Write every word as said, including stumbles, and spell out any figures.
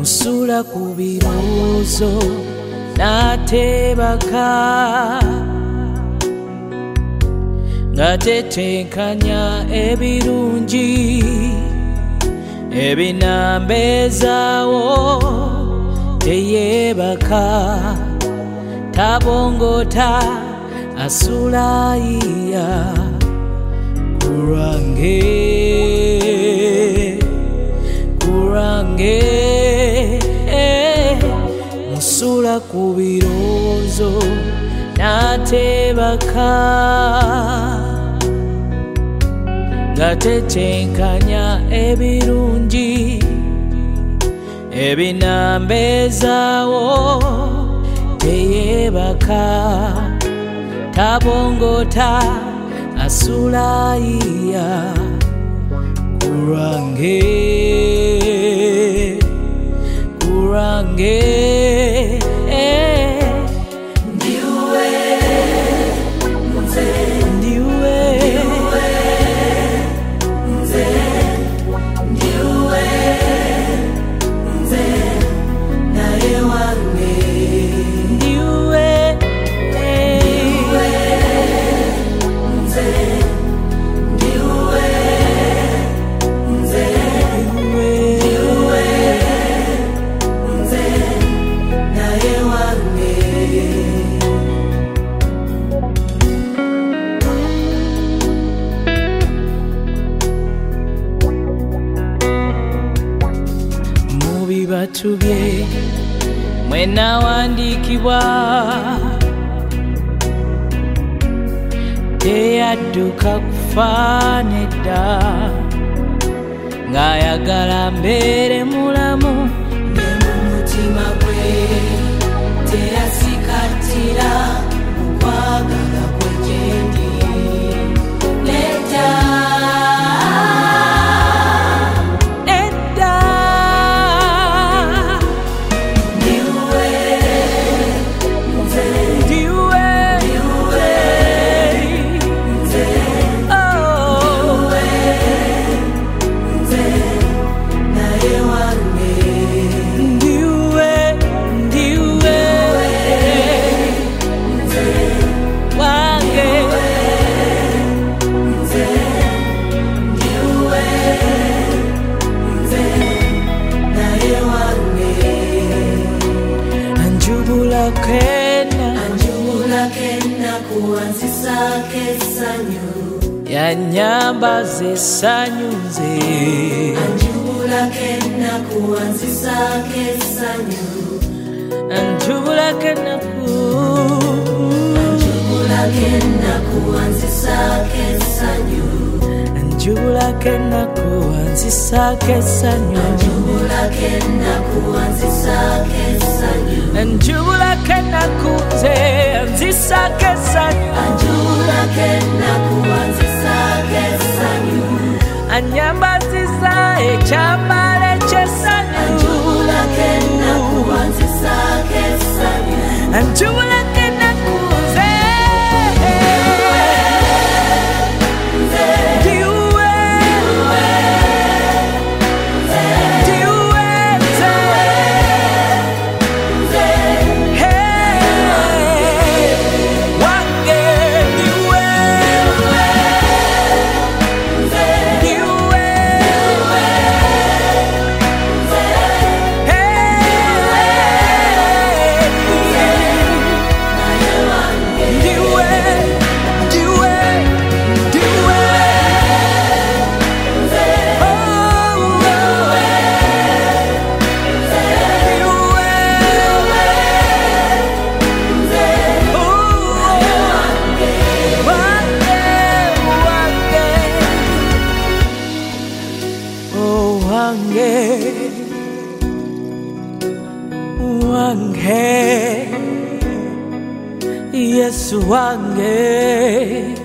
musula ku birowoozo n'ateebaka ng'atetenkanya ebirungi ebinambeezaawo teyeebaka tabongota asulayiya kurange kurange musula ku birowoozo n'ateebaka ng'atetenkanya ebirungi ebinambeezaawo teyeebaka tabongota asulayiya kurange kurange ndiwe nze ndiwe nze ndiwe nze naye wange ndiwe ndiwe nze ndiwe nze ndiwe nze naye wange mu bibatu bye mwe nawandiikibwa teyadduka kufa nedda ng'ayagala mbeere mulamu ne mu mutima gwe teyasikatira mu kwagala kwe gyendi nedda nedda ndiwe nze ndiwe nze oh nze naye wange ndiwe ndiwe nze wange nze ndiwe nze naye wange anjubula kena anjubula kena kuwanzisako essanyu yanyambaza essanyu nze anjubula kena kuwanzisako essanyu anjubula kena ku anjubula kena kuwanzisako essanyu anjubula kena kuwanzisako essanyu anjubula kena kuwanzisako essanyu anjubula kena kunze anzisako essanyu anjubula kena kuwanzisako essanyu anyambaziza ekyambalo ekyessanyu anjubula kena kuwanzisako essanyu anjubula kena kunze wange Yesu wange